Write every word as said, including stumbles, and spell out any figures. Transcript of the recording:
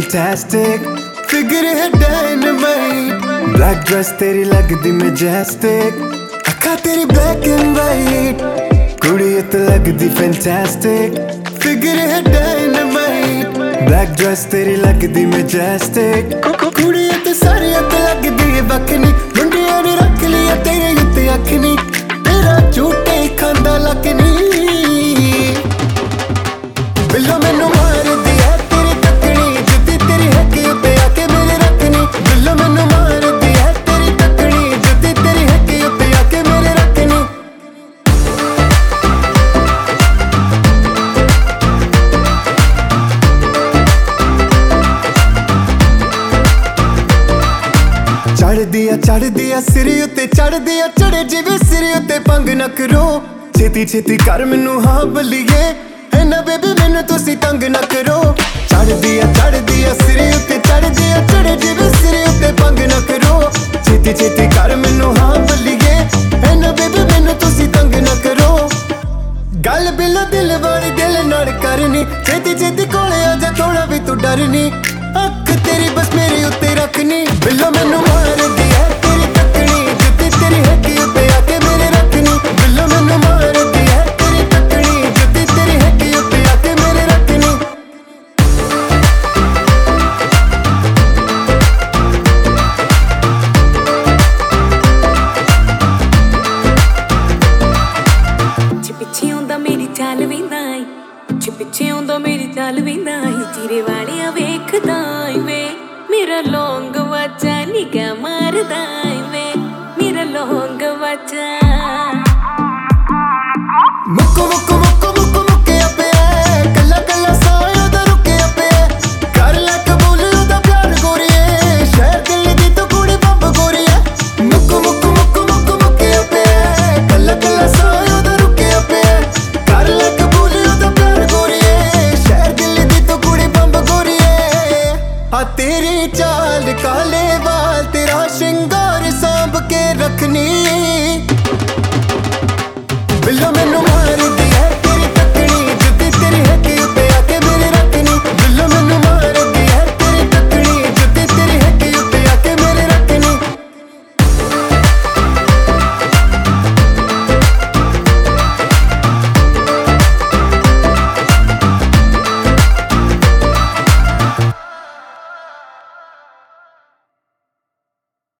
fantastic, figure है dynamite, black dress तेरी लगदी majestic, अखा तेरी black and white, कुड़िए तो लगदी fantastic, figure है dynamite, black dress तेरी लगदी majestic, कुड़िए तो सारी ते लगदी है बखनी, मुंडियां ने रख लिया तेरे उत्ते अखनी, तेरा झूठे खांदा लगनी, बिल्लो मैनू मार दिया तेरी तकनी, जिद्दी तेरी है कि उत्ते आके मेरे रखनी, बिल्लो मैनू मार दिया तेरी तकनी, जिद्दी तेरी है कि उत्ते आके मेरे रखनी। चढ़ दिया चढ़ दिया सिर उत्ते चढ़ दिया चढ़े जिवे सिर उत्ते पंग न करो, छेती छेती कर मैनू हाँ बलिए है ना बेबी मैनू तुसी तंग न करो, चढ़ दिया चढ़ दिया सिर उत्ते चढ़ दिया चढ़े जिवे सिर उत्ते पंग न करो, छेती छेती कर मैनू हाँ बलिए है ना बेबी मैनू तुसी तंग न करो, गल बिल दिल वाली दिल नाल करनी, छेती छेती कोले आजा थोड़ा भी तू डरनी, अख तेरी बस मेरे उत्ते रखनी, बिल्लो मैनू मार दिया तेरी तकनी, जिद्दी तेरी है कि उत्ते आके मेरे रखनी, बिल्लो मैनू मार दिया तेरी तकनी, जिद्दी तेरी है कि उत्ते आके मेरे रखनी। पिछे आउंदा मेरी चाल वेंदा आई, पिछे पिछे आउंदा मेरी चाल वेंदा आई, तेरे वालिया वेखदा वे मेरा लौंग वाचा निगाह मारदा वे मेरा लौंग वाचा, मुक्को मुक्को मुक्को मुक्को मुक्के पे कल्ला कल्ला साया दा रुके पे, कर ले कबूल ओदा प्यार गोरिए, शहर दिल दी तो कुड़ी बंब गोरिए, मुक्को मुक्को मुक्को मुक्को मुक्के पे कल्ला कल्ला साया दा रुके पे, कर ले कबूल ओदा प्यार गोरिए, शहर दिल दी तो कुड़ी बंब गोरिए, आ तेरी चाल काले वाल तेरा श्रृंगार सांभ के रखनी, बिल्लो मैनू मार